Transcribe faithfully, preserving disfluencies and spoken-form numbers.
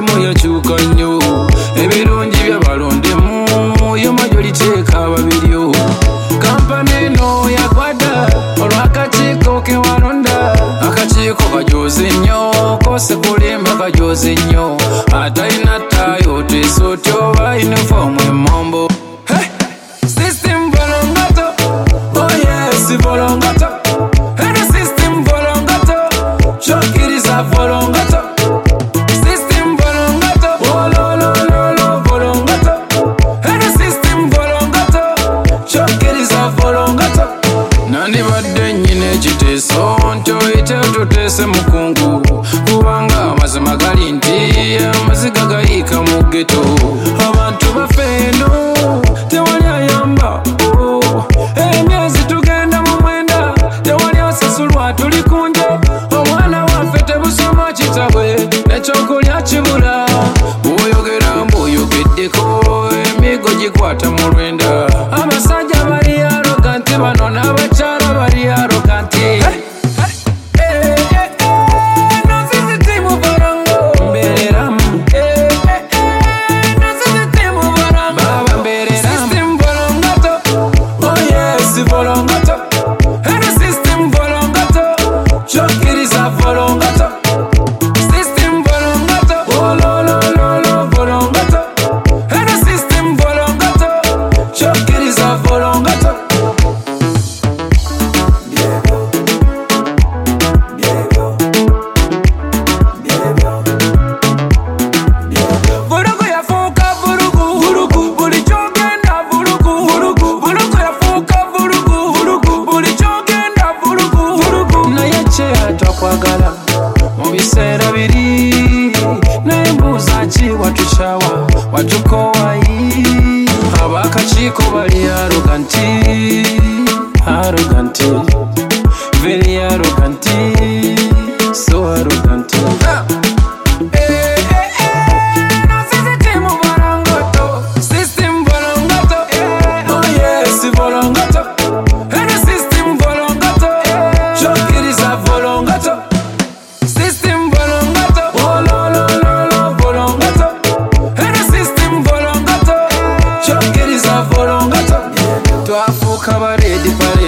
emirimu yakyuka nnyo ebirungi byabalondemu yo majoliteeka babiryo kampani eno yakwada olw'akakiiko ke walonda akakiiko kajoze nnyo kose kulimba kajoze nnyo atalina ttaayo oteesa otyo oba yunifoomu emmombo system volongato oh yes volongato any system volongato chokkiriza volongato system volongato oh lo lo lo lo volongato any system volongato chokkiriza volongato nandibadde nnyina ekiteeso nti oyite tuteese mukungu kubanga amazima gali nti amaziga gayiika mu ggeto abantu baffe eno tewali ayamba emyezi tugenda mu mwenda tewali osasulwa tuli kunje omwana waffe tebusoma kitabwe ekyokulya kibula bw'oyogera mbw'oyogeddeko emigo gikwata mu lwenda abasajja bali aroganti bano n'abakyala bali aroganti volongato any system volongato chokkiriza volongato system volongato oh lo lo lo lo volongato any system volongato chokkiriza volongato Diego Diego Diego Diego vurugu yafuuka vurugu vurugu buli kyogenda vurugu vurugu vurugu yafuuka twakwagala mu biseera biri naye mbuuza ki watushawa watukowayi ab'akakiiko bali aroganti aroganti very aroganti so aroganti system volongato oh yes volongato any system volongato chokkiriza volongato system volongato oh lo lo lo lo volongato any system volongato chokkiriza volongato twafuuka baredi pale